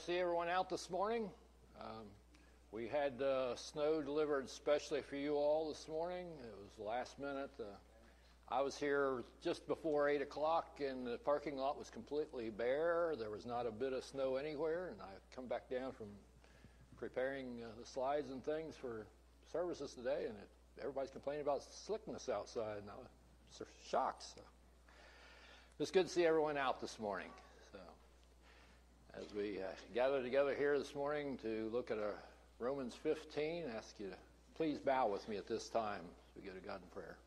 see everyone out this morning. We had snow delivered especially for you all this morning. It was last minute. I was here just before 8 o'clock, and the parking lot was completely bare. There was not a bit of snow anywhere, and I come back down from preparing the slides and things for services today, and everybody's complaining about slickness outside, and I was shocked. So it's good to see everyone out this morning. So as we gather together here this morning to look at Romans 15, I ask you to please bow with me at this time as we go to God in prayer.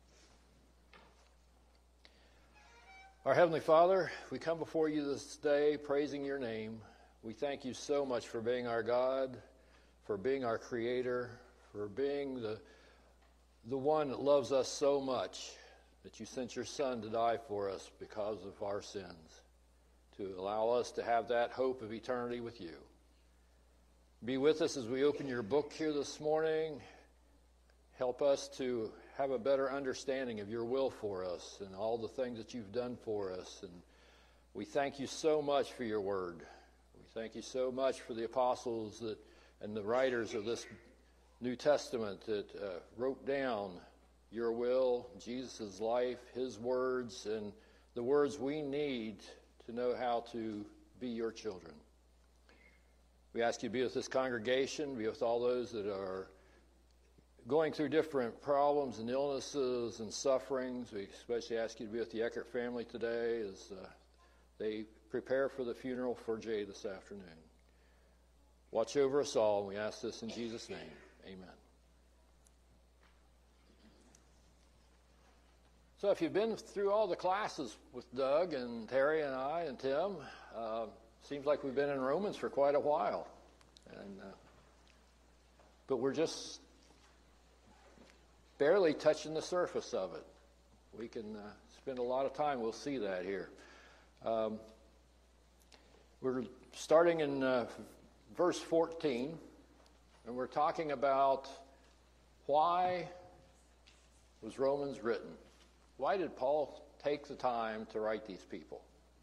Our Heavenly Father, we come before you this day praising your name. We thank you so much for being our God, for being our Creator, for being the one that loves us so much that you sent your Son to die for us because of our sins, to allow us to have that hope of eternity with you. Be with us as we open your book here this morning. Help us to have a better understanding of your will for us and all the things that you've done for us. And we thank you so much for your word. We thank you so much for the apostles and the writers of this New Testament that wrote down your will, Jesus' life, his words, and the words we need to know how to be your children. We ask you to be with this congregation, be with all those that are going through different problems and illnesses and sufferings. We especially ask you to be with the Eckert family today as they prepare for the funeral for Jay this afternoon. Watch over us all, and we ask this in Jesus' name. Amen. So if you've been through all the classes with Doug and Terry and I and Tim, seems like we've been in Romans for quite a while. But we're just barely touching the surface of it. We can spend a lot of time. We'll see that here. We're starting in verse 14, and we're talking about why was Romans written? Why did Paul take the time to write these people?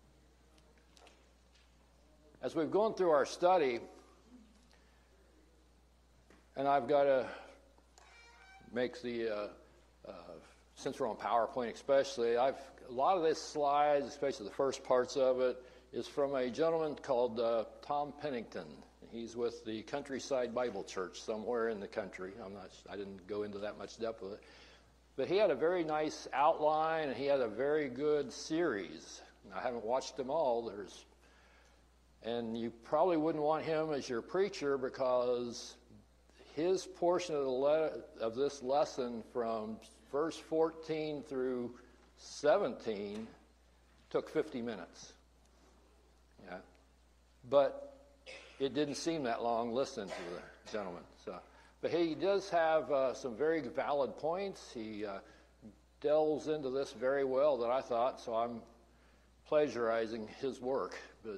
As we've gone through our study, and I've got to make the, since we're on PowerPoint especially, a lot of this slides, especially the first parts of it, is from a gentleman called Tom Pennington. He's with the Countryside Bible Church somewhere in the country. I didn't go into that much depth with it. But he had a very nice outline, and he had a very good series. I haven't watched them all. And you probably wouldn't want him as your preacher because his portion of this lesson from verse 14 through 17 took 50 minutes. Yeah. But it didn't seem that long listening to the gentleman. But he does have some very valid points. He delves into this very well that I thought, so I'm plagiarizing his work. But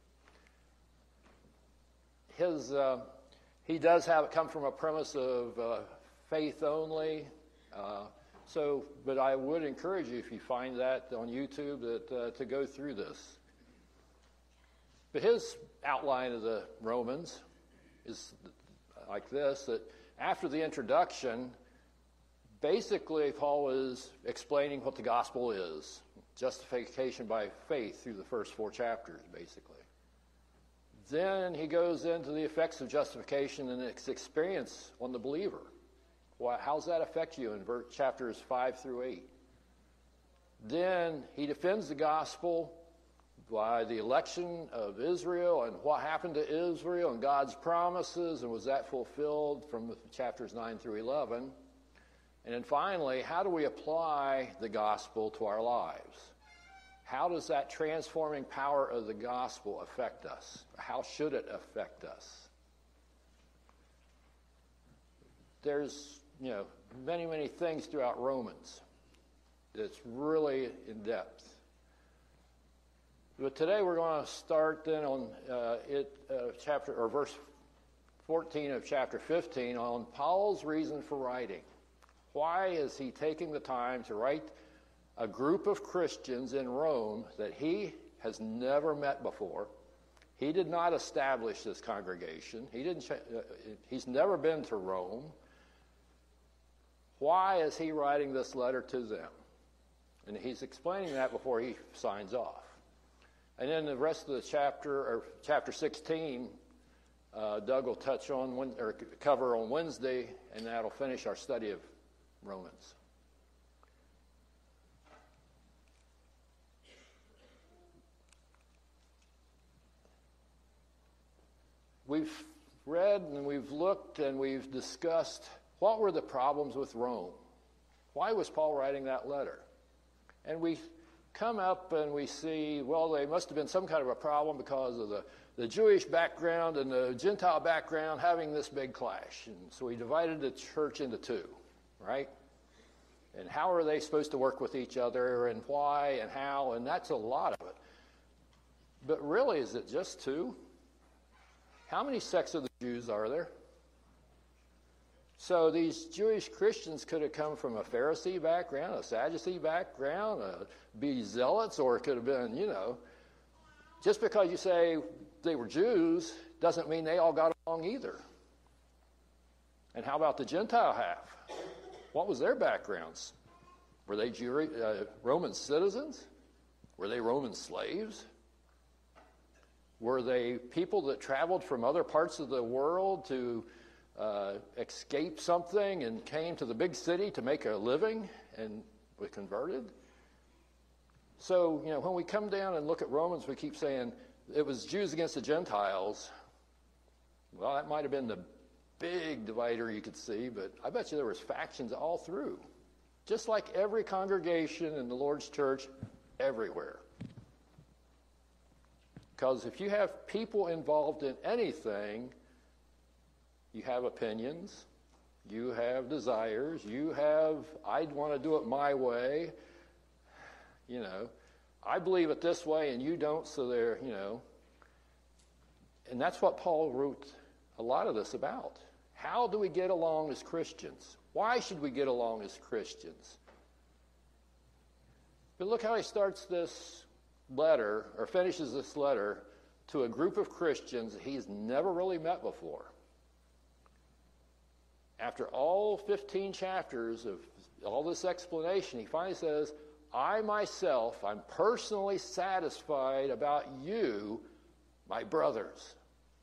he does have it come from a premise of faith only. But I would encourage you, if you find that on YouTube, to go through this. But his outline of the Romans is like this, that after the introduction, basically Paul is explaining what the gospel is. Justification by faith through the first 4 chapters, basically. Then he goes into the effects of justification and its experience on the believer. How does that affect you in chapters 5 through 8? Then he defends the gospel by the election of Israel and what happened to Israel and God's promises, and was that fulfilled from chapters 9 through 11. And then finally, how do we apply the gospel to our lives? How does that transforming power of the gospel affect us? How should it affect us? There's, many, many things throughout Romans that's really in depth. But today we're going to start then on verse 14 of chapter 15 on Paul's reason for writing. Why is he taking the time to write a group of Christians in Rome that he has never met before? He did not establish this congregation. He's never been to Rome. Why is he writing this letter to them? And he's explaining that before he signs off. And then the rest of the chapter 16, Doug will touch on or cover on Wednesday, and that'll finish our study of Romans. We've read and we've looked and we've discussed what were the problems with Rome. Why was Paul writing that letter? And we come up and we see, well, they must have been some kind of a problem because of the Jewish background and the Gentile background having this big clash. And so we divided the church into two, right? And how are they supposed to work with each other and why and how? And that's a lot of it. But really, is it just two? How many sects of the Jews are there? So these Jewish Christians could have come from a Pharisee background, a Sadducee background, be zealots, or it could have been, just because you say they were Jews doesn't mean they all got along either. And how about the Gentile half? What was their backgrounds? Were they Roman citizens? Were they Roman slaves? Were they people that traveled from other parts of the world to escape something and came to the big city to make a living and were converted? So, when we come down and look at Romans, we keep saying it was Jews against the Gentiles. Well, that might have been the big divider you could see, but I bet you there was factions all through. Just like every congregation in the Lord's church everywhere. Because if you have people involved in anything, you have opinions, you have desires, I'd want to do it my way. I believe it this way and you don't, so there, And that's what Paul wrote a lot of this about. How do we get along as Christians? Why should we get along as Christians? But look how he starts this letter, or finishes this letter, to a group of Christians he's never really met before. After all 15 chapters of all this explanation, he finally says, I myself, I'm personally satisfied about you, my brothers.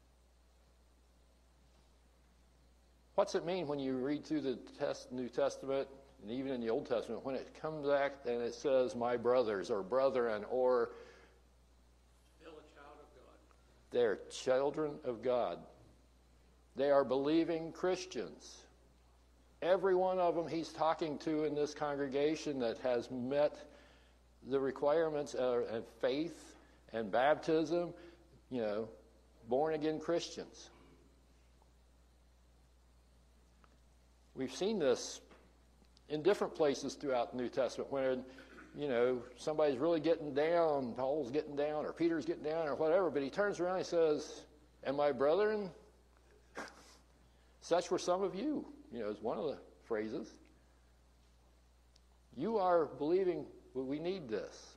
What's it mean when you read through the New Testament, and even in the Old Testament, when it comes back and it says, my brothers, or brethren, or still a child of God. They're children of God. They are believing Christians. Every one of them he's talking to in this congregation that has met the requirements of faith and baptism, born-again Christians. We've seen this in different places throughout the New Testament when, somebody's really getting down, Paul's getting down, or Peter's getting down, or whatever, but he turns around and he says, and my brethren, such were some of you, is one of the phrases. You are believing we need this.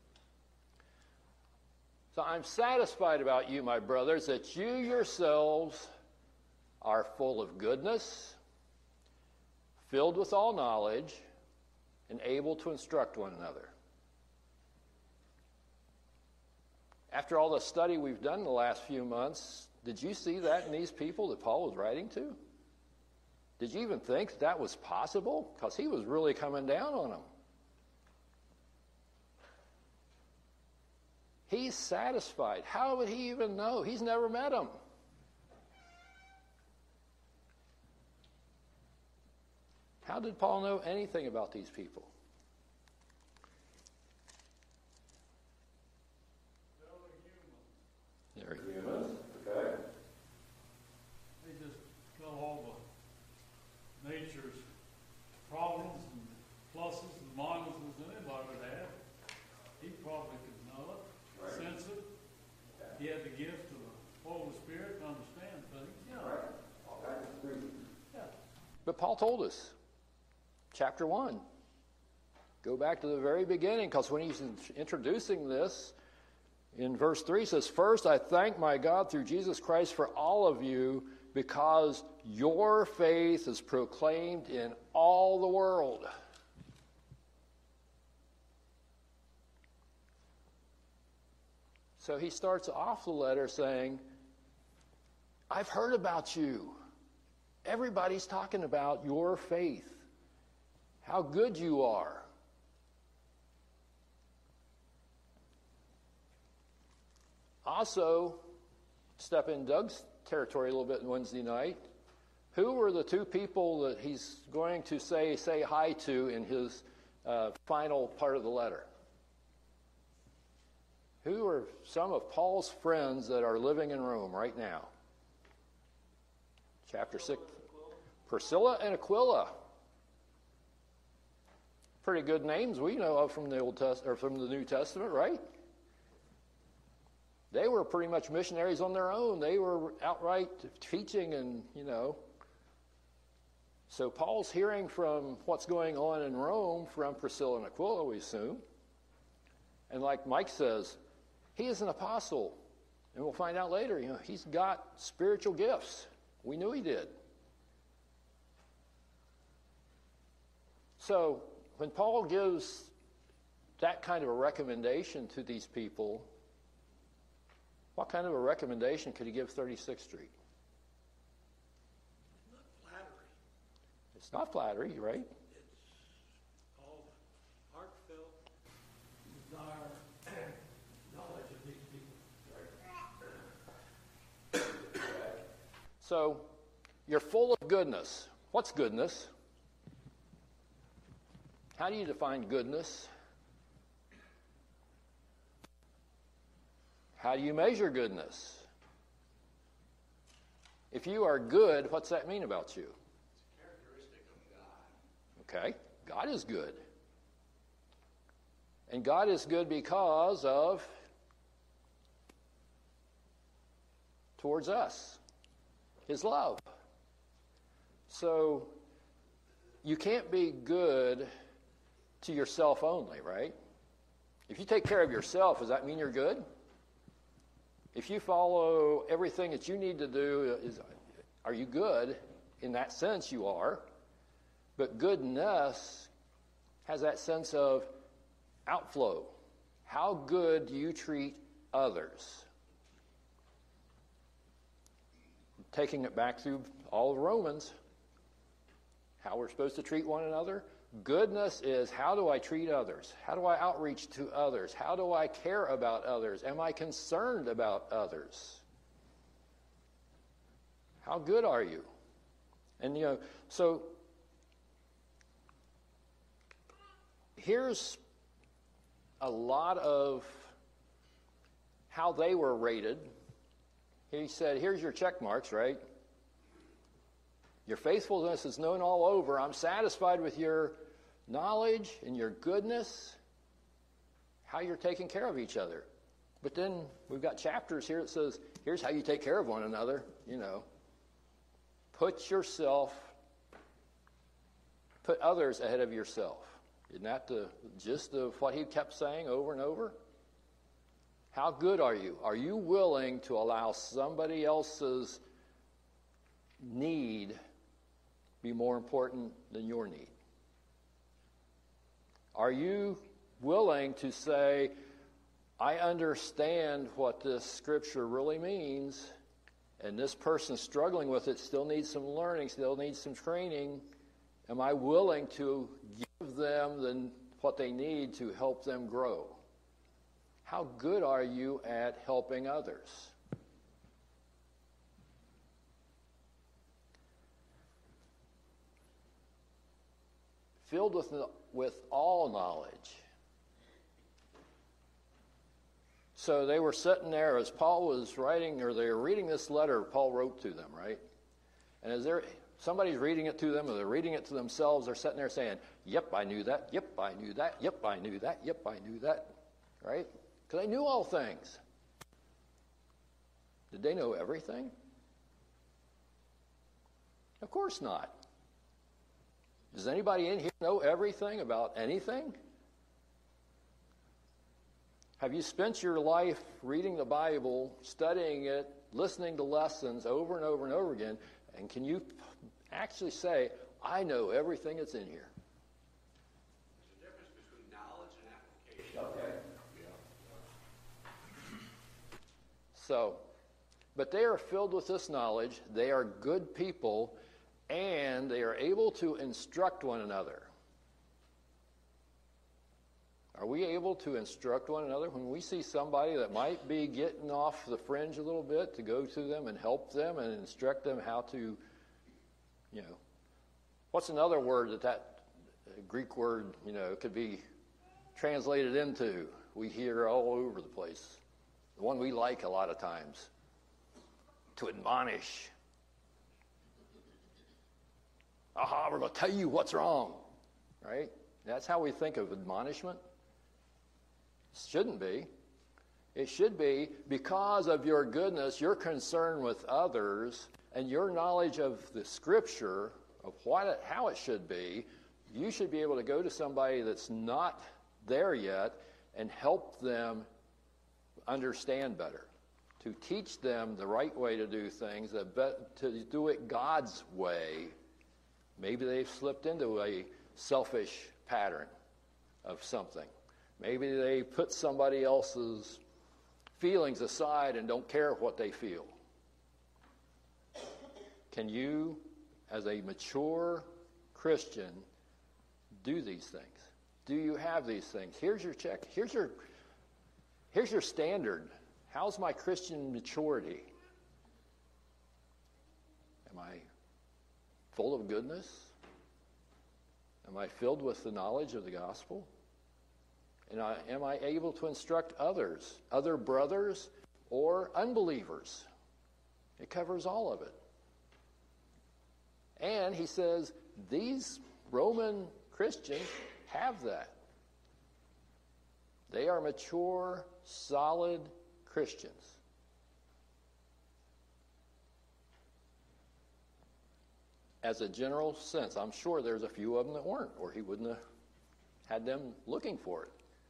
So I'm satisfied about you, my brothers, that you yourselves are full of goodness, filled with all knowledge, and able to instruct one another. After all the study we've done in the last few months, did you see that in these people that Paul was writing to? Did you even think that was possible? Because he was really coming down on them. He's satisfied. How would he even know? He's never met them. How did Paul know anything about these people? They're human. Okay. They just know all the nature's problems and pluses and minuses that anybody would have. He probably could know it, right. Sense it. Okay. He had the gift of the Holy Spirit to understand things. Right. All kinds of reasons. Yeah. But Paul told us. Chapter 1. Go back to the very beginning, because when he's introducing this, In verse 3 it says, "First I thank my God through Jesus Christ for all of you, because your faith is proclaimed in all the world." So he starts off the letter saying, I've heard about you. Everybody's talking about your faith, how good you are. Also, step in Doug's territory a little bit on Wednesday night. Who were the two people that he's going to say hi to in his final part of the letter? Who are some of Paul's friends that are living in Rome right now? Chapter 6. Priscilla and Aquila. Pretty good names we know of from the Old Testament or from the New Testament, right? They were pretty much missionaries on their own. They were outright teaching and, So Paul's hearing from what's going on in Rome from Priscilla and Aquila, we assume. And like Mike says, he is an apostle. And we'll find out later, he's got spiritual gifts. We knew he did. So when Paul gives that kind of a recommendation to these people, what kind of a recommendation could he give 36th Street? Not flattery. It's not flattery, right? It's all heartfelt desire, knowledge of these people. So you're full of goodness. What's goodness? How do you define goodness? How do you measure goodness? If you are good, what's that mean about you? It's a characteristic of God. Okay, God is good. And God is good because of towards us, His love. So you can't be good to yourself only, right? If you take care of yourself, does that mean you're good? If you follow everything that you need to do, are you good? In that sense, you are. But goodness has that sense of outflow. How good do you treat others? Taking it back through all of Romans, how we're supposed to treat one another. Goodness is, how do I treat others? How do I outreach to others? How do I care about others? Am I concerned about others? How good are you? And, so here's a lot of how they were rated. He said, here's your check marks, right? Your faithfulness is known all over. I'm satisfied with your knowledge and your goodness, how you're taking care of each other. But then we've got chapters here that says, here's how you take care of one another, Put others ahead of yourself. Isn't that the gist of what he kept saying over and over? How good are you? Are you willing to allow somebody else's need be more important than your need? Are you willing to say, I understand what this scripture really means, and this person struggling with it still needs some learning, still needs some training. Am I willing to give them what they need to help them grow? How good are you at helping others? Filled with all knowledge. So they were sitting there as Paul was writing, or they were reading this letter Paul wrote to them, right? And as somebody's reading it to them, or they're reading it to themselves, they're sitting there saying, yep, I knew that, yep, I knew that, yep, I knew that, yep, I knew that, right? Because they knew all things. Did they know everything? Of course not. Does anybody in here know everything about anything? Have you spent your life reading the Bible, studying it, listening to lessons over and over and over again? And can you actually say, I know everything that's in here? There's a difference between knowledge and application. Okay. So, but they are filled with this knowledge. They are good people, and they are able to instruct one another. Are we able to instruct one another when we see somebody that might be getting off the fringe a little bit, to go to them and help them and instruct them how to, what's another word that Greek word, could be translated into? We hear all over the place. The one we like a lot of times. To admonish. Aha, we're going to tell you what's wrong. Right? That's how we think of admonishment. Shouldn't be. It should be because of your goodness, your concern with others, and your knowledge of the Scripture, of how it should be, you should be able to go to somebody that's not there yet and help them understand better, to teach them the right way to do things, to do it God's way. Maybe they've slipped into a selfish pattern of something. Maybe they put somebody else's feelings aside and don't care what they feel. Can you, as a mature Christian, do these things? Do you have these things? Here's your check. Here's your standard. How's my Christian maturity? Am I full of goodness? Am I filled with the knowledge of the gospel? And am I able to instruct others, other brothers or unbelievers? It covers all of it. And he says these Roman Christians have that. They are mature, solid Christians. As a general sense, I'm sure there's a few of them that weren't, or he wouldn't have had them looking for it.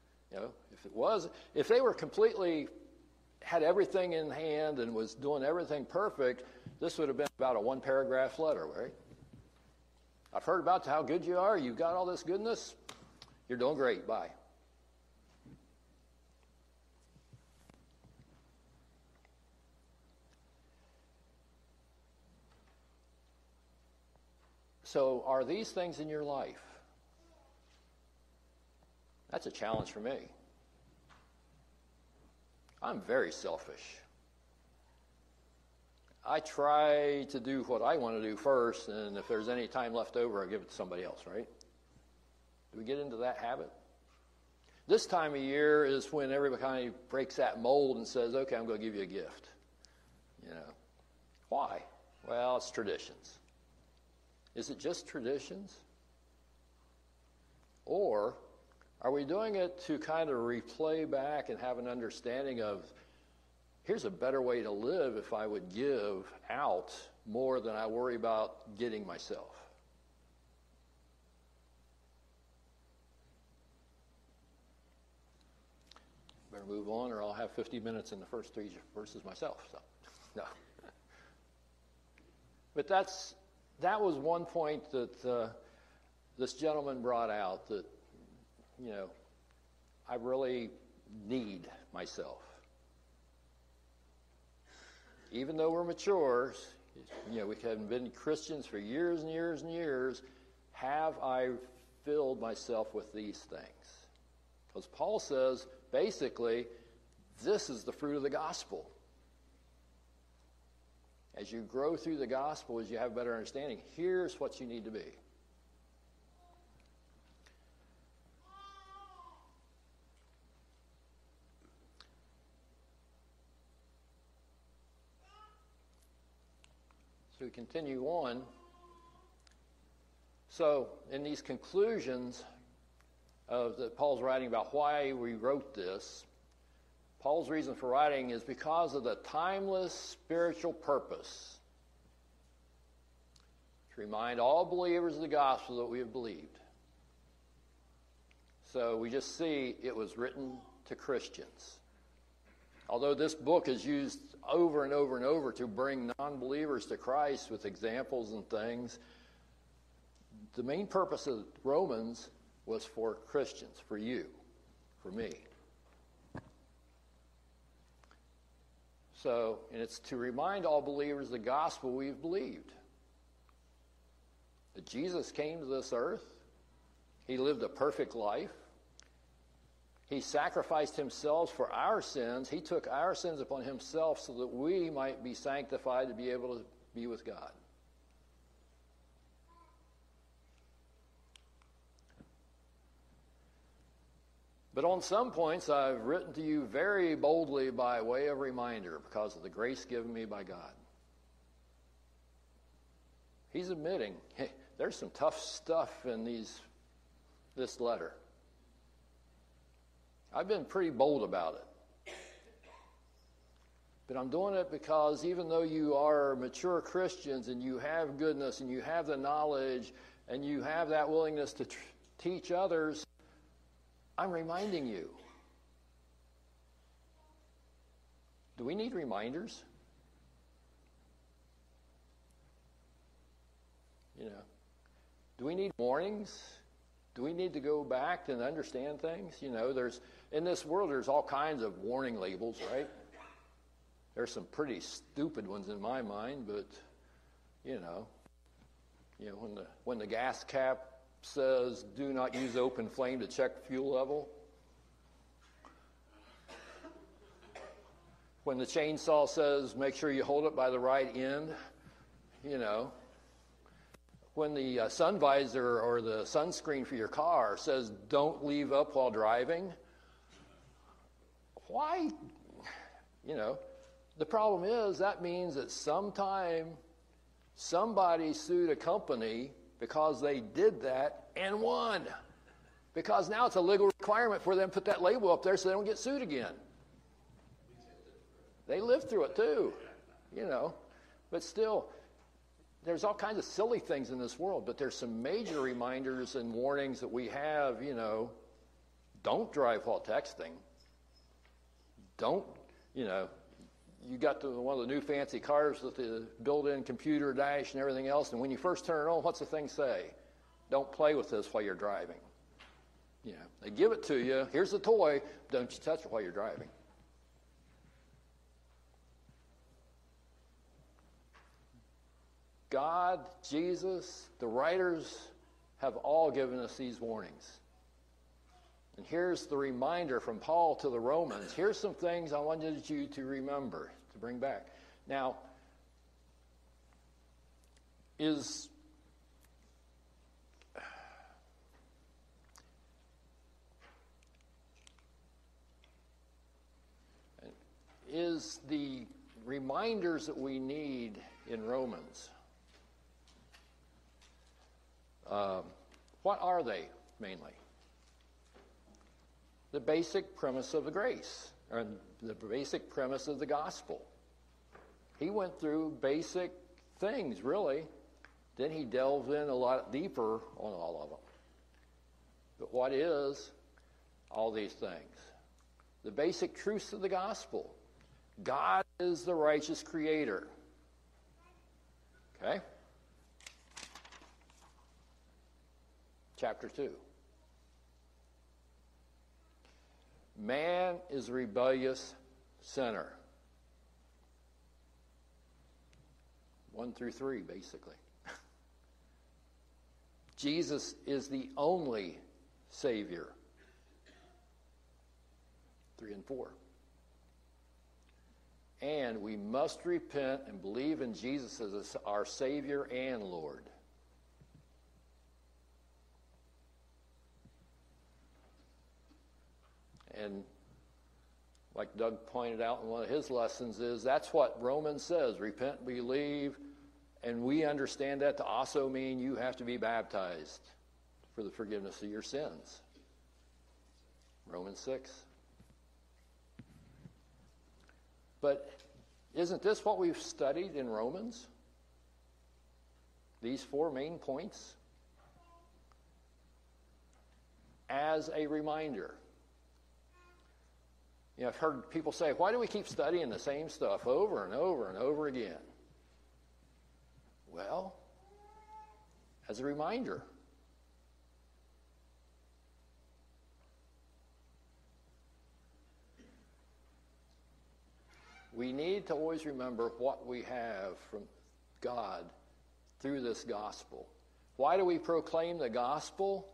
If they were completely, had everything in hand and was doing everything perfect, this would have been about a one-paragraph letter, right? I've heard about how good you are. You've got all this goodness. You're doing great. Bye. So, are these things in your life? That's a challenge for me. I'm very selfish. I try to do what I want to do first, and if there's any time left over, I give it to somebody else, right? Do we get into that habit? This time of year is when everybody kind of breaks that mold and says, okay, I'm going to give you a gift. Why? Well, it's traditions. Is it just traditions? Or are we doing it to kind of replay back and have an understanding of, here's a better way to live if I would give out more than I worry about getting myself? Better move on or I'll have 50 minutes in the first 3 verses myself. So, no. But that was one point that this gentleman brought out, that I really need myself. Even though we're mature, we have been Christians for years and years and years, have I filled myself with these things? Because Paul says, basically, this is the fruit of the gospel. As you grow through the gospel, as you have better understanding, here's what you need to be. So we continue on. So in these conclusions that Paul's writing about why we wrote this, Paul's reason for writing is because of the timeless spiritual purpose to remind all believers of the gospel that we have believed. So we just see it was written to Christians. Although this book is used over and over and over to bring non-believers to Christ with examples and things, the main purpose of Romans was for Christians, for you, for me. So, and it's to remind all believers the gospel we've believed. That Jesus came to this earth. He lived a perfect life. He sacrificed himself for our sins. He took our sins upon himself so that we might be sanctified to be able to be with God. But on some points, I've written to you very boldly by way of reminder because of the grace given me by God. He's admitting, hey, there's some tough stuff in this letter. I've been pretty bold about it. But I'm doing it because even though you are mature Christians and you have goodness and you have the knowledge and you have that willingness to teach others, I'm reminding you. Do we need reminders? You know, do we need warnings? Do we need to go back and understand things? You know, in this world, there's all kinds of warning labels, right? There's some pretty stupid ones in my mind, but, you know, when the gas cap says, do not use open flame to check fuel level. When the chainsaw says, make sure you hold it by the right end, you know. When the sun visor or the sunscreen for your car says, don't leave up while driving. Why? You know, the problem is that means that sometime somebody sued a company because they did that and won. Because now it's a legal requirement for them to put that label up there so they don't get sued again. They lived through it too, you know. But still, there's all kinds of silly things in this world, but there's some major reminders and warnings that we have, you know. Don't drive while texting. Don't, you know, you got one of the new fancy cars with the built-in computer dash and everything else, and when you first turn it on, what's the thing say? Don't play with this while you're driving. You know, they give it to you. Here's the toy. Don't you touch it while you're driving. God, Jesus, the writers have all given us these warnings. And here's the reminder from Paul to the Romans. Here's some things I wanted you to remember, to bring back. Now, is the reminders that we need in Romans, what are they mainly? The basic premise of the grace, or the basic premise of the gospel. He went through basic things, really. Then he delved in a lot deeper on all of them. But what is all these things? The basic truths of the gospel. God is the righteous creator. Okay? Chapter 2. Man is a rebellious sinner. 1 through 3, basically. Jesus is the only Savior. 3 and 4. And we must repent and believe in Jesus as our Savior and Lord. And like Doug pointed out in one of his lessons is that's what Romans says. Repent, believe, and we understand that to also mean you have to be baptized for the forgiveness of your sins. Romans 6. But isn't this what we've studied in Romans? These 4 main points? As a reminder. You know, I've heard people say, why do we keep studying the same stuff over and over and over again? Well, as a reminder. We need to always remember what we have from God through this gospel. Why do we proclaim the gospel?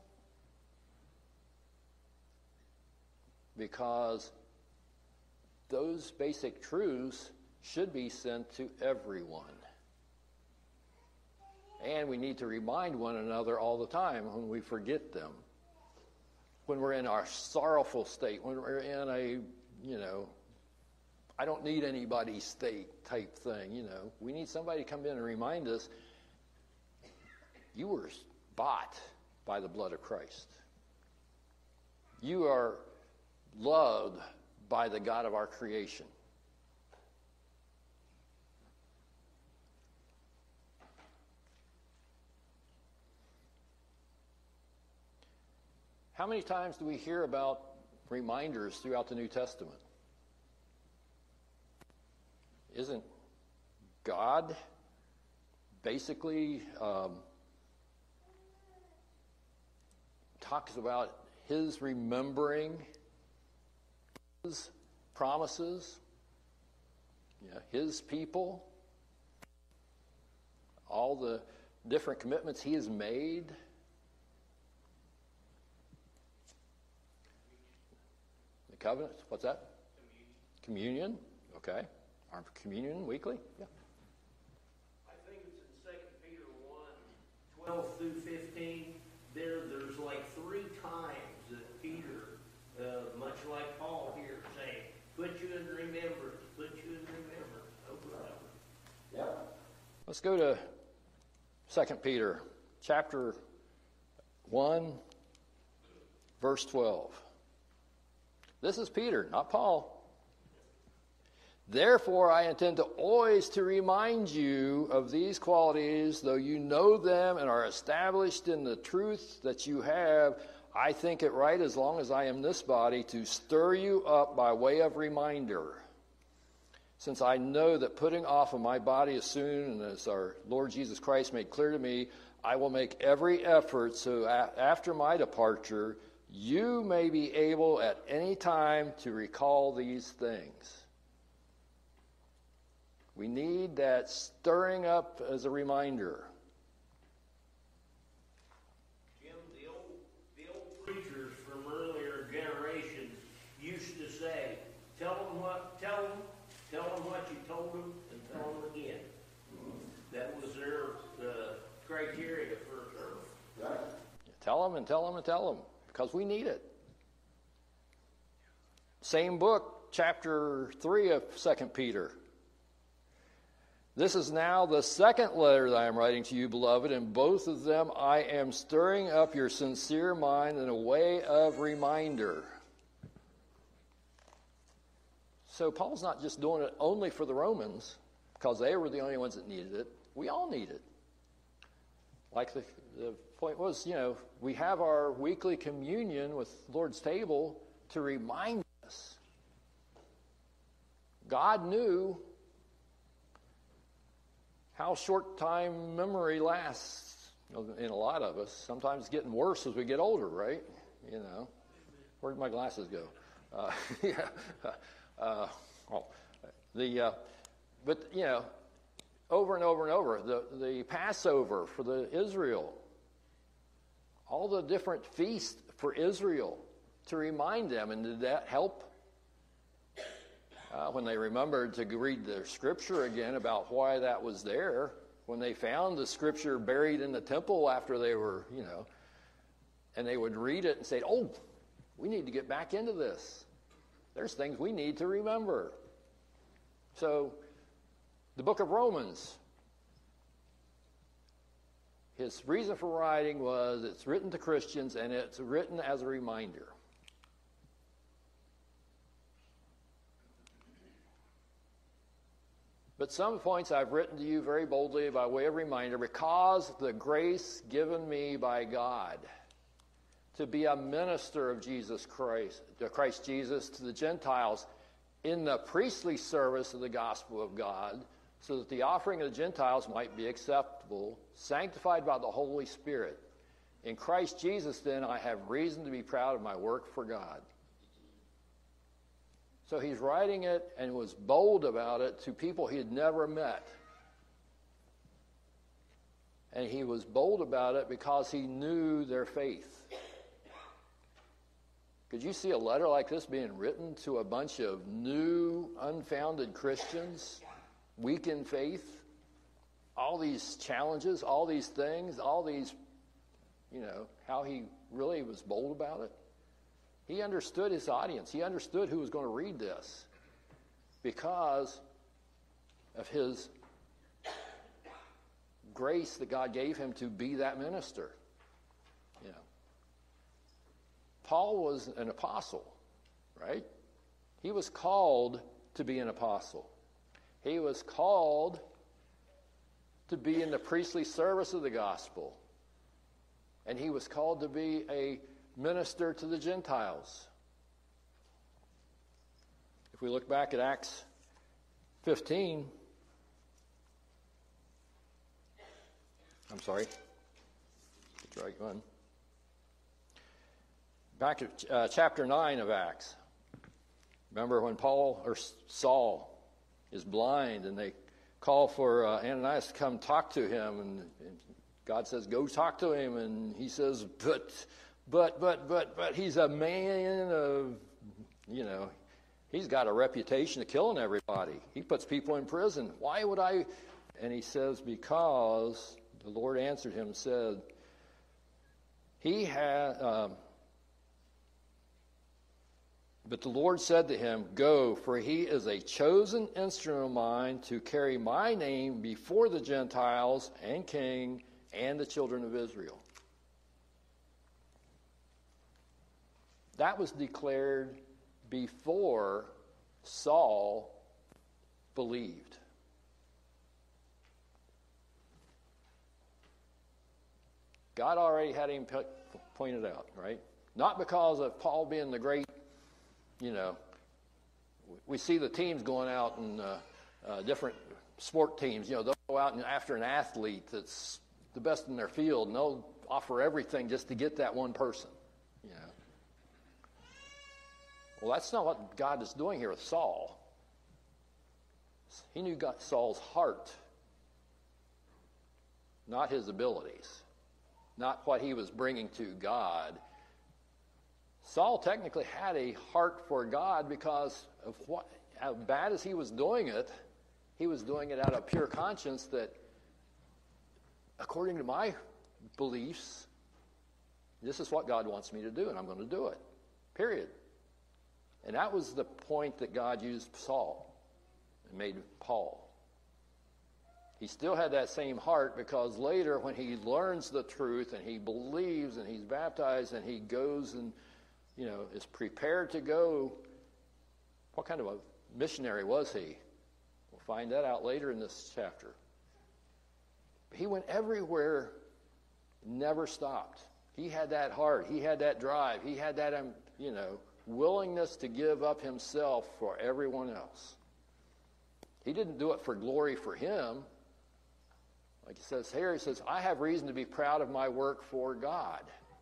Because those basic truths should be sent to everyone. And we need to remind one another all the time when we forget them. When we're in our sorrowful state, when we're in a, I don't need anybody's state type thing, We need somebody to come in and remind us, you were bought by the blood of Christ. You are loved by the God of our creation. How many times do we hear about reminders throughout the New Testament? Isn't God basically talks about his remembering his promises, his people, all the different commitments he has made? The covenants, what's that? Communion, okay. Our communion weekly? Yeah. I think it's in 2 Peter 1, 12 through 15. There's like 3 times that Peter, much like Paul here, saying, put you in remembrance, put you in remembrance, over and over. Yeah. Let's go to 2 Peter chapter 1, verse 12. This is Peter, not Paul. Therefore, I intend to always to remind you of these qualities, though you know them and are established in the truth that you have. I think it right, as long as I am this body, to stir you up by way of reminder. Since I know that putting off of my body as soon, and as our Lord Jesus Christ made clear to me, I will make every effort so after my departure, you may be able at any time to recall these things. We need that stirring up as a reminder. Jim, the old preachers from earlier generations used to say, tell them what you told them, and tell them again. That was their criteria for a sermon. Right. Tell them and tell them and tell them, because we need it. Same book, chapter 3 of 2 Peter. This is now the second letter that I am writing to you, beloved. In both of them I am stirring up your sincere mind in a way of reminder. So Paul's not just doing it only for the Romans, because they were the only ones that needed it. We all need it. Like the point was, we have our weekly communion with Lord's table to remind us. God knew how short time memory lasts in a lot of us. Sometimes it's getting worse as we get older, right? Where'd my glasses go? But over and over and over, the Passover for the Israel, all the different feasts for Israel, to remind them. And did that help? When they remembered to read the scripture again about why that was there, when they found the scripture buried in the temple after they were, and they would read it and say, oh, we need to get back into this. There's things we need to remember. So, the book of Romans, his reason for writing was it's written to Christians and it's written as a reminder. But some points I've written to you very boldly by way of reminder, because the grace given me by God to be a minister of Jesus Christ, to Christ Jesus, to the Gentiles, in the priestly service of the gospel of God, so that the offering of the Gentiles might be acceptable, sanctified by the Holy Spirit. In Christ Jesus, then, I have reason to be proud of my work for God. So he's writing it and was bold about it to people he had never met. And he was bold about it because he knew their faith. Could you see a letter like this being written to a bunch of new, unfounded Christians, weak in faith? All these challenges, all these things, all these, how he really was bold about it. He understood his audience. He understood who was going to read this because of his grace that God gave him to be that minister. Paul was an apostle, right? He was called to be an apostle. He was called to be in the priestly service of the gospel. And he was called to be a minister to the Gentiles. If we look back at Acts 15, Get the right one. Back to chapter 9 of Acts. Remember when Saul is blind and they call for Ananias to come talk to him, and God says, go talk to him, and he says, but he's a man of, he's got a reputation of killing everybody. He puts people in prison. Why would I? And he says, because the Lord answered him and said, but the Lord said to him, go, for he is a chosen instrument of mine to carry my name before the Gentiles and king and the children of Israel. That was declared before Saul believed. God already had him pointed out, right? Not because of Paul being the great, we see the teams going out and different sport teams, they'll go out and after an athlete that's the best in their field, and they'll offer everything just to get that one person. Well, that's not what God is doing here with Saul. He knew Saul's heart, not his abilities, not what he was bringing to God. Saul technically had a heart for God because of how bad as he was doing it out of pure conscience that, according to my beliefs, this is what God wants me to do, and I'm going to do it, period. And that was the point that God used Saul and made Paul. He still had that same heart because later when he learns the truth and he believes and he's baptized and he goes and is prepared to go, what kind of a missionary was he? We'll find that out later in this chapter. He went everywhere, never stopped. He had that heart. He had that drive. He had that, willingness to give up himself for everyone else. He didn't do it for glory for him. Like he says here, he says, I have reason to be proud of my work for God.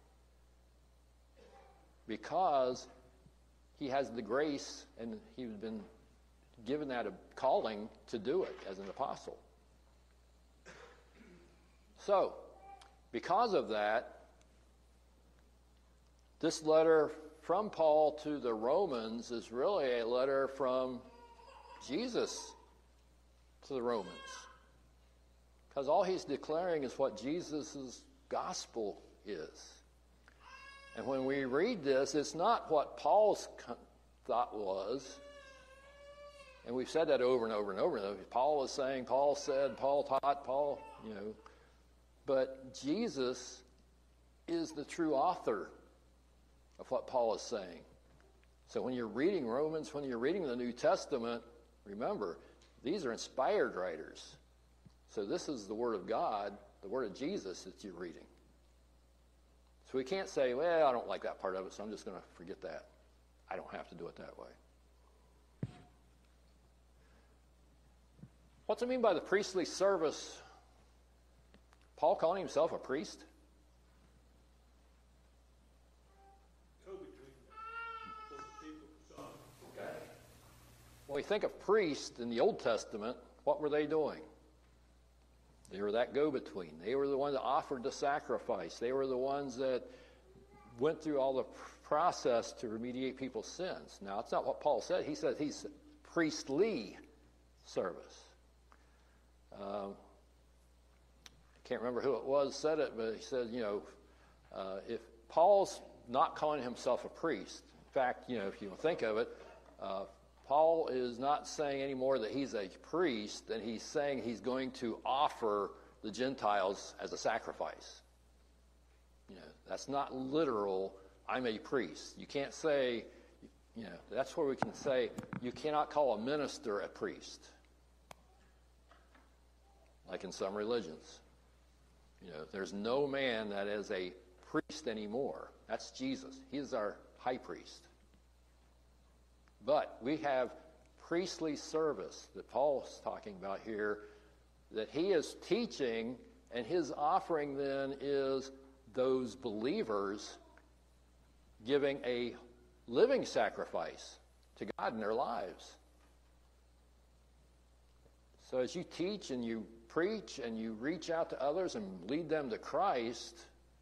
Because he has the grace and he's been given that a calling to do it as an apostle. So, because of that, this letter from Paul to the Romans is really a letter from Jesus to the Romans. Because all he's declaring is what Jesus' gospel is. And when we read this, it's not what Paul's thought was. And we've said that over and over and over. Paul was saying, Paul said, Paul taught, Paul, But Jesus is the true author of what Paul is saying. So when you're reading Romans, when you're reading the New Testament, remember, these are inspired writers. So this is the Word of God, the Word of Jesus that you're reading. So we can't say, well, I don't like that part of it, so I'm just going to forget that. I don't have to do it that way. What's it mean by the priestly service? Paul calling himself a priest? When we think of priests in the Old Testament, what were they doing? They were that go-between. They were the ones that offered the sacrifice. They were the ones that went through all the process to remediate people's sins. Now, it's not what Paul said. He said he's priestly service. I can't remember who it was said it, but he said, if Paul's not calling himself a priest, in fact, if you think of it, Paul is not saying anymore that he's a priest, than he's saying he's going to offer the Gentiles as a sacrifice. That's not literal, I'm a priest. You can't say, that's where we can say you cannot call a minister a priest, like in some religions. There's no man that is a priest anymore. That's Jesus. He is our high priest. But we have priestly service that Paul's talking about here, that he is teaching, and his offering then is those believers giving a living sacrifice to God in their lives. So as you teach and you preach and you reach out to others and lead them to Christ,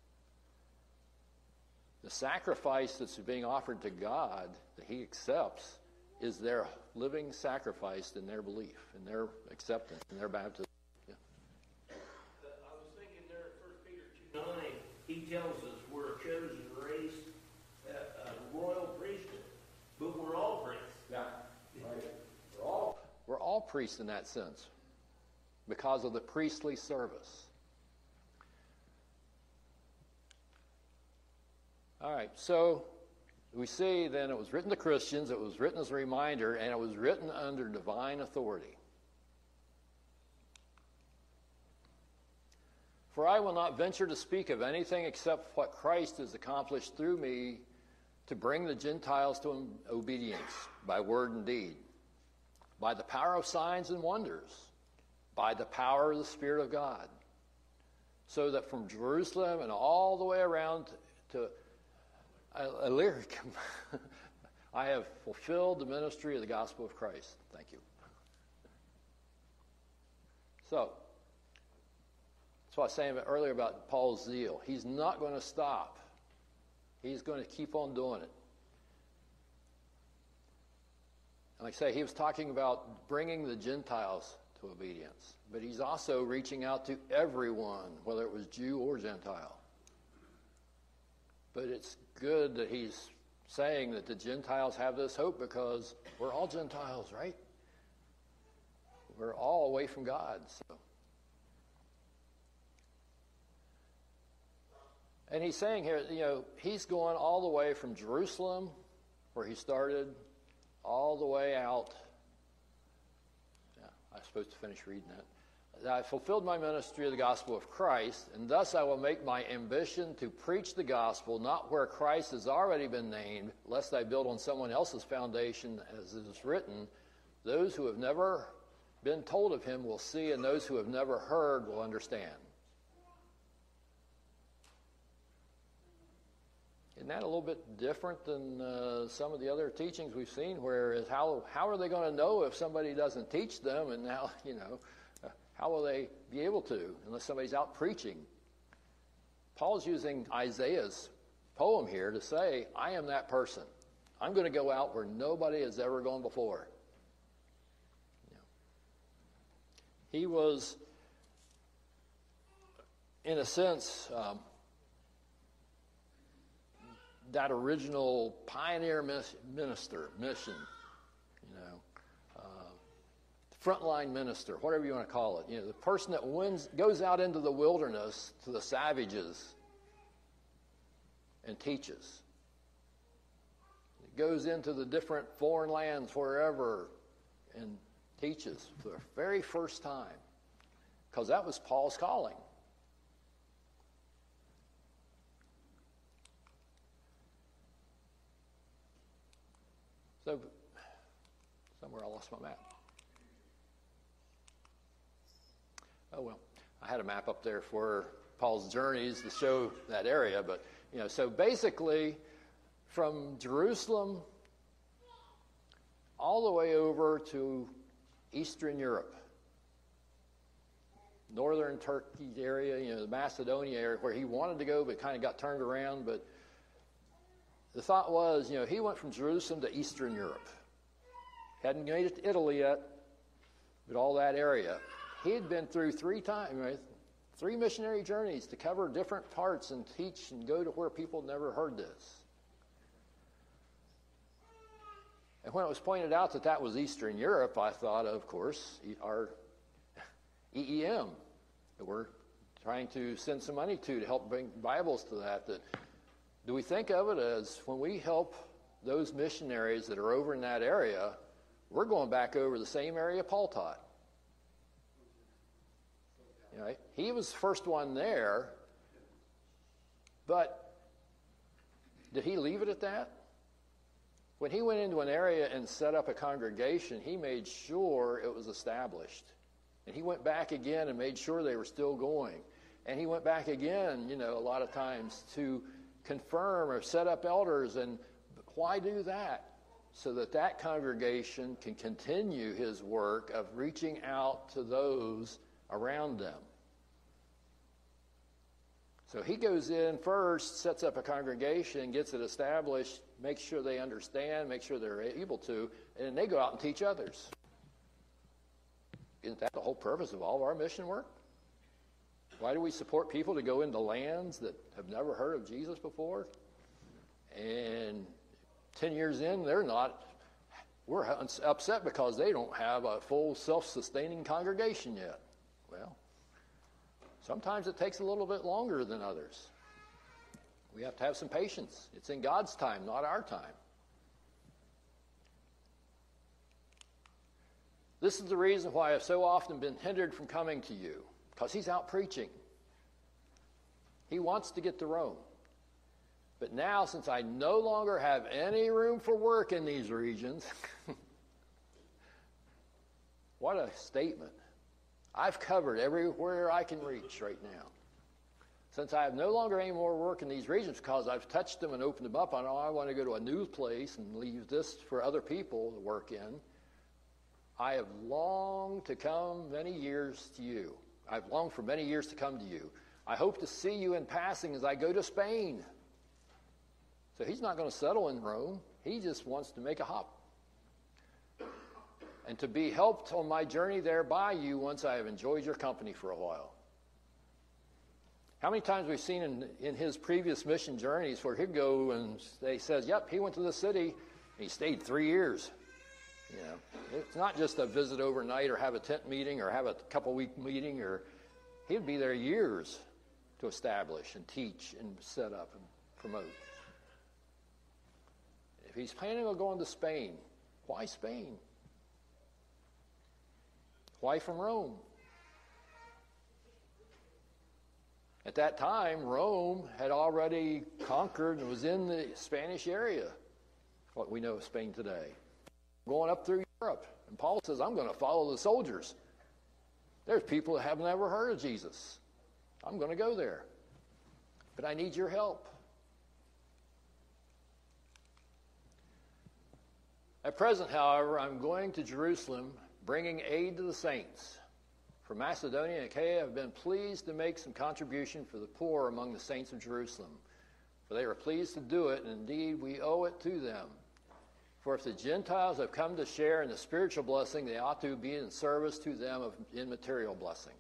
the sacrifice that's being offered to God that he accepts is their living sacrifice in their belief, in their acceptance, in their baptism. Yeah. I was thinking there at 1 Peter 2:9, he tells us we're a chosen race, a royal priesthood, but we're all priests. Yeah. Right. We're all priests in that sense because of the priestly service. All right, so we see then it was written to Christians, it was written as a reminder, and it was written under divine authority. For I will not venture to speak of anything except what Christ has accomplished through me to bring the Gentiles to obedience by word and deed, by the power of signs and wonders, by the power of the Spirit of God, so that from Jerusalem and all the way around to Illyricum, I have fulfilled the ministry of the gospel of Christ. Thank you. So, that's what I was saying earlier about Paul's zeal. He's not going to stop. He's going to keep on doing it. And like I say, he was talking about bringing the Gentiles to obedience. But he's also reaching out to everyone, whether it was Jew or Gentile. But it's good that he's saying that the Gentiles have this hope because we're all Gentiles, right? We're all away from God. So. And he's saying here, he's going all the way from Jerusalem, where he started, all the way out. Yeah, I was supposed to finish reading that. I fulfilled my ministry of the gospel of Christ, and thus I will make my ambition to preach the gospel, not where Christ has already been named, lest I build on someone else's foundation, as it is written, those who have never been told of him will see, and those who have never heard will understand. Isn't that a little bit different than some of the other teachings we've seen, whereas how are they going to know if somebody doesn't teach them, and now, how will they be able to unless somebody's out preaching? Paul's using Isaiah's poem here to say, I am that person. I'm going to go out where nobody has ever gone before. He was, in a sense, that original pioneer mission, frontline minister, whatever you want to call it. The person that goes out into the wilderness to the savages and teaches. It goes into the different foreign lands, wherever, and teaches for the very first time. Because that was Paul's calling. So, somewhere I lost my map. Oh, well, I had a map up there for Paul's journeys to show that area. But, so basically from Jerusalem all the way over to Eastern Europe, northern Turkey area, the Macedonia area, where he wanted to go but kind of got turned around. But the thought was, he went from Jerusalem to Eastern Europe. Hadn't made it to Italy yet, but all that area. He had been through 3 missionary journeys to cover different parts and teach and go to where people never heard this. And when it was pointed out that that was Eastern Europe, I thought, of course, our EEM that we're trying to send some money to help bring Bibles to that. Do we think of it as when we help those missionaries that are over in that area, we're going back over the same area Paul taught? He was the first one there, but did he leave it at that? When he went into an area and set up a congregation, he made sure it was established. And he went back again and made sure they were still going. And he went back again, a lot of times to confirm or set up elders. And why do that? So that congregation can continue his work of reaching out to those around them. So he goes in first, sets up a congregation, gets it established, makes sure they understand, makes sure they're able to, and then they go out and teach others. Isn't that the whole purpose of all of our mission work? Why do we support people to go into lands that have never heard of Jesus before? And 10 years in, we're upset because they don't have a full self-sustaining congregation yet. Well, sometimes it takes a little bit longer than others. We have to have some patience. It's in God's time, not our time. This is the reason why I've so often been hindered from coming to you, because he's out preaching. He wants to get to Rome. But now, since I no longer have any room for work in these regions, what a statement. I've covered everywhere I can reach right now. Since I have no longer any more work in these regions because I've touched them and opened them up, I know I want to go to a new place and leave this for other people to work in. I have longed to come many years to you. I've longed for many years to come to you. I hope to see you in passing as I go to Spain. So he's not going to settle in Rome. He just wants to make a hop. And to be helped on my journey there by you once I have enjoyed your company for a while. How many times we've seen in his previous mission journeys where he'd go and they says, yep, he went to the city and he stayed 3 years. It's not just a visit overnight or have a tent meeting or have a couple-week meeting. He'd be there years to establish and teach and set up and promote. If he's planning on going to Spain, why Spain? Why from Rome? At that time, Rome had already conquered and was in the Spanish area, what we know of Spain today. Going up through Europe. And Paul says, I'm going to follow the soldiers. There's people that have never heard of Jesus. I'm going to go there. But I need your help. At present, however, I'm going to Jerusalem, bringing aid to the saints. For Macedonia and Achaia have been pleased to make some contribution for the poor among the saints of Jerusalem. For they were pleased to do it, and indeed we owe it to them. For if the Gentiles have come to share in the spiritual blessing, they ought to be in service to them in material blessings.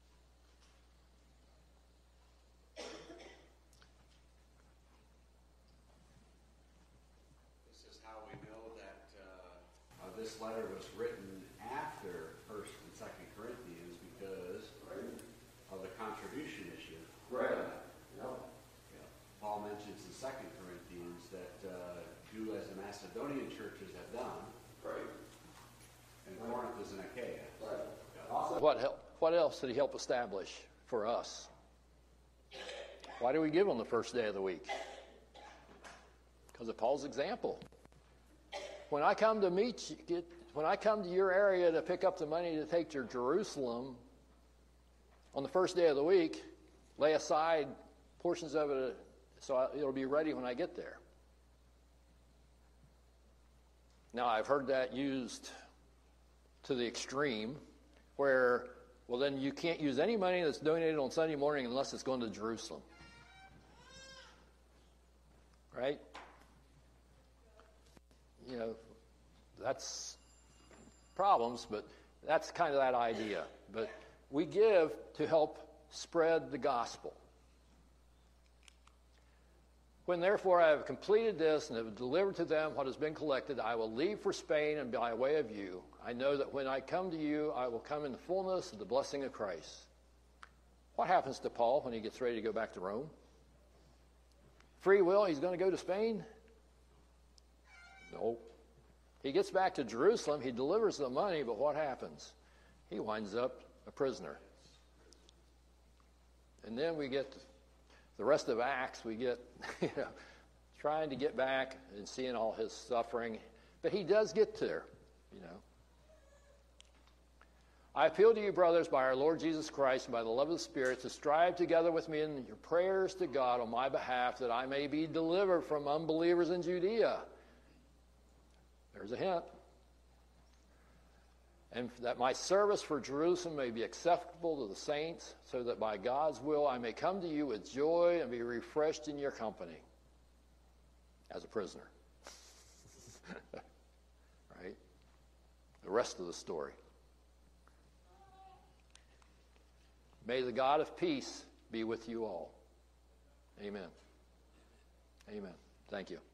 This is how we know that this letter was written after 1st and 2nd Corinthians because of the contribution issue. Right. Paul mentions in 2nd Corinthians that do as the Macedonian churches have done. Right. And Corinth is in Achaia. Right. Also, what else did he help establish for us? Why do we give on the first day of the week? Because of Paul's example. When I come to meet you, when I come to your area to pick up the money to take to Jerusalem, on the first day of the week, lay aside portions of it so it'll be ready when I get there. Now, I've heard that used to the extreme where, well, then you can't use any money that's donated on Sunday morning unless it's going to Jerusalem. Right? You know, that's problems, but that's kind of that idea. But we give to help spread the gospel. When therefore I have completed this and have delivered to them what has been collected, I will leave for Spain and by way of you. I know that when I come to you, I will come in the fullness of the blessing of Christ. What happens to Paul when he gets ready to go back to Rome? Free will, he's going to go to Spain? No. He gets back to Jerusalem, he delivers the money, but what happens? He winds up a prisoner. And then we get the rest of Acts, we get, trying to get back and seeing all his suffering. But he does get there, I appeal to you, brothers, by our Lord Jesus Christ and by the love of the Spirit, to strive together with me in your prayers to God on my behalf, that I may be delivered from unbelievers in Judea. There's a hint. And that my service for Jerusalem may be acceptable to the saints, so that by God's will I may come to you with joy and be refreshed in your company as a prisoner. Right? The rest of the story. May the God of peace be with you all. Amen. Amen. Thank you.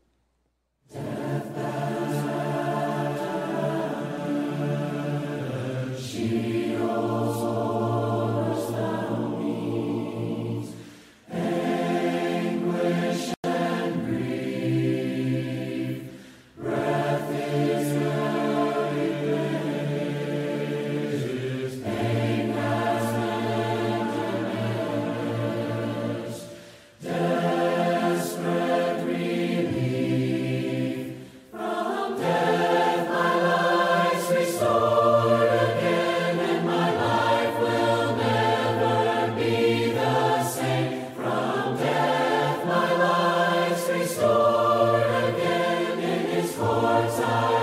Restored again in his courts I